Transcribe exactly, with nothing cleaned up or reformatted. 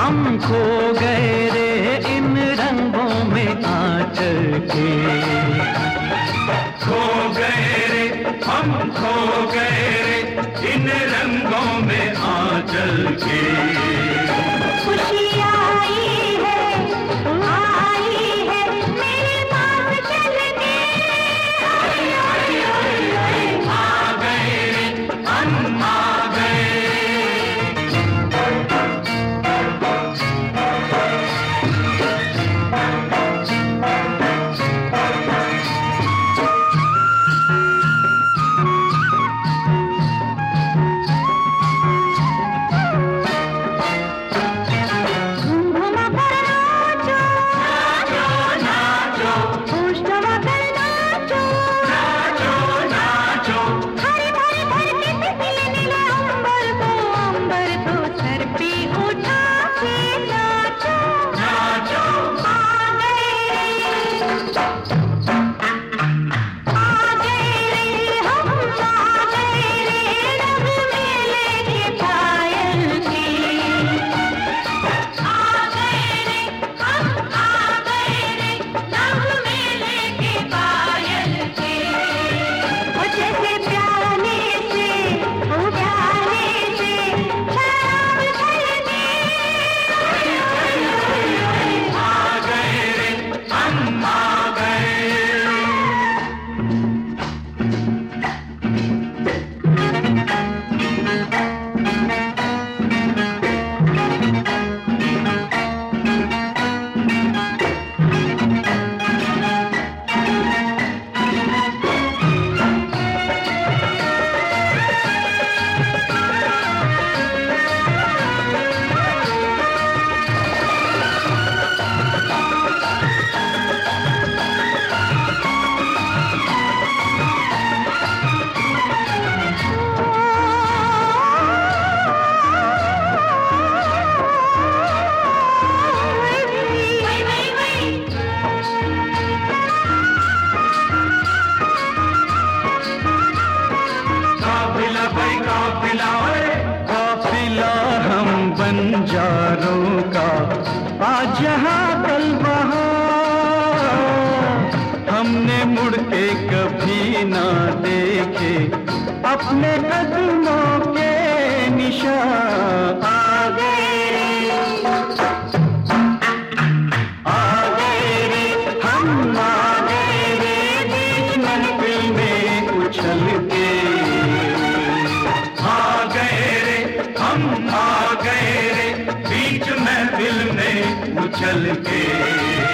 हम खो गए रे इन रंगों में आंचल के। खो गए रे हम खो गए रे इन रंगों में आंचल के। खुशी आई है आई है मेरे पास चल के। आ गए रे हम आ गए। काफिला हम बंजारों का आज यहाँ कल वहाँ, हमने मुड़ के कभी ना देखे अपने कदमों के निशान। आ गए आ गए रे हम आ गए रे बीच महफिल में उछल के। हम आ गए रे बीच महफिल में उछल के।